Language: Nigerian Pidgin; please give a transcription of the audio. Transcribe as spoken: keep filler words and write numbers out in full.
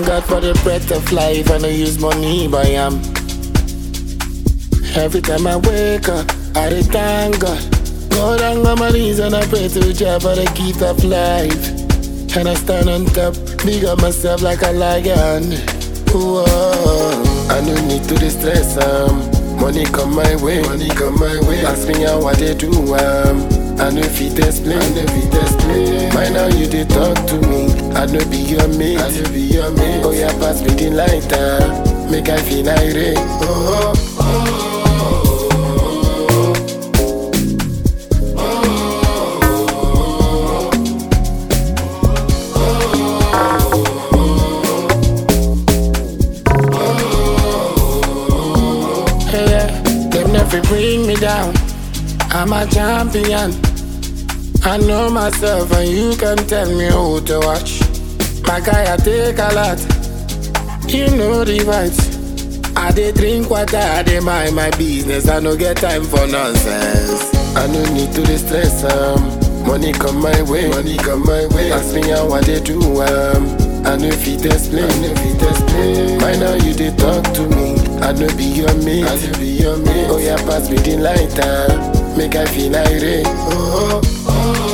thank God for the breath of life. I don't use money, but I am. Every time I wake up, I dey thank God. Go down on my knees and I pray to Jah for the gift of life. And I stand on top, big up myself like a lion. Whoa, I no need to distress um. Money come my way, money come my way. Ask me how I they do um. I know if it explain, I know if it explain. Mind how you they talk to me. I know be your mate, I know be your mate. Oh yeah, pass me the lighter, make I feel irate. Oh, oh, oh. If you bring me down, I'm a champion. I know myself and you can tell me who to watch. My guy, I take a lot. You know the vibes. I dey drink water, I dey mind my business. I no get time for nonsense. I no need to distress um. Money come my way, money come my way. Ask me how I they do um. I know if it explain, I know if it explain. Mind how you they talk to me. I know be your mate, I know be your mate. Oh yeah, pass me the lighter, make I feel irate. Oh, oh, oh.